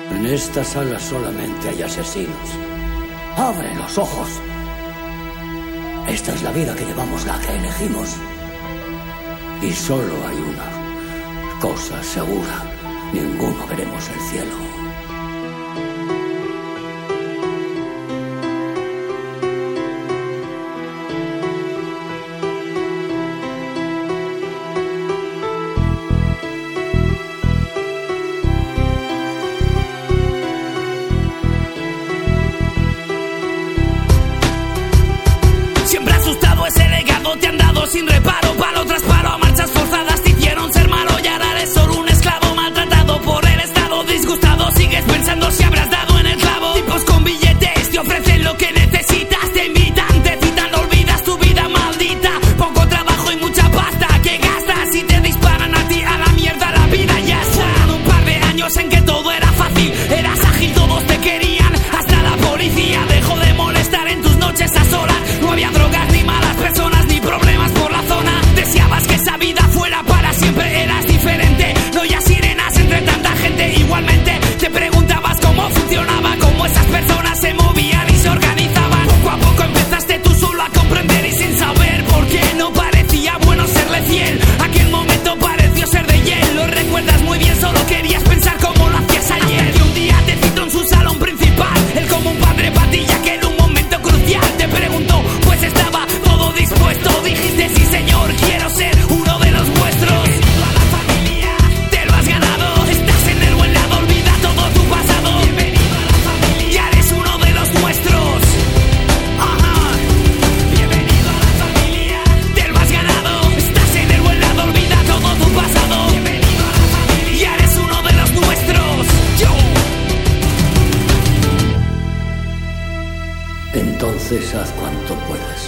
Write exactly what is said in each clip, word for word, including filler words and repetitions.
En esta sala solamente hay asesinos. ¡Abre los ojos! Esta es la vida que llevamos, la que elegimos. Y solo hay una cosa segura. Ninguno veremos el cielo. Te han dado sin reparo, palo tras palo, a marchas forzadas te hicieron ser malo y ahora eres solo un esclavo maltratado por el estado, disgustado, sigues pensando si habrás dado en el clavo. Tipos con billetes te ofrecen lo que necesitas, te invitan, te citan, olvidas tu vida maldita, poco trabajo y mucha pasta que gastas y te disparan a ti a la mierda la vida ya está. Fueron un par de años en que todo era fácil, eras ágil, todos te querían, hasta la policía dejó de molestar en tus noches a solas, no había drogas ni malas personas ni problemas por la zona. Deseabas que esa vida fuera para siempre, eras diferente, no ya sirenas entre tanta gente. Igualmente te preguntabas cómo funcionaba, cómo esas personas se movían y se organizaban. Poco a poco empezaste tú solo a comprender y sin saber por qué no parecía bueno serle fiel. Aquel momento pareció ser de hiel, lo recuerdas muy bien, solo querías pensar cómo lo hacías ayer. Hasta que un día te citó en su salón principal, él como un padre patilla que en un momento crucial te preguntó, pues estaba todo dispuesto, dijiste sí señor, quiero ser uno de los vuestros. Bienvenido a la familia, te lo has ganado, estás en el buen lado, olvida todo tu pasado. Bienvenido a la familia, ya eres uno de los nuestros. Ajá. Bienvenido a la familia, te lo has ganado, estás en el buen lado, olvida todo tu pasado. Bienvenido a la familia, ya eres uno de los nuestros. Yo. Entonces haz cuanto puedes.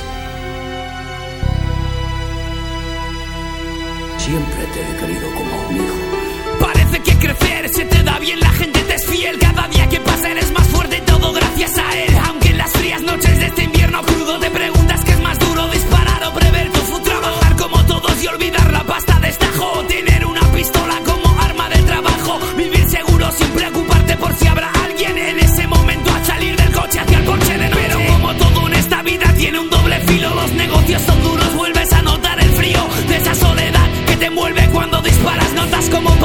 Siempre te he querido como un hijo. Parece que crecer se te da bien, la gente te es fiel. Cada día que pasa eres más fuerte, todo gracias a él. Aunque en las frías noches de este invierno crudo te preguntas qué es más duro, disparar o prever tu futuro. Trabajar como todos y olvidar la pasta de estajo. Tener una pistola como arma de trabajo. Vivir seguro sin preocuparte por si habrá alguien en ese momento al salir del coche hacia el porche de noche. Pero como todo en esta vida tiene un doble filo, los negocios son duros, vuelves a notar el frío de esa soledad que te envuelve cuando disparas, notas como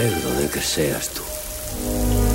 alegro de que seas tú.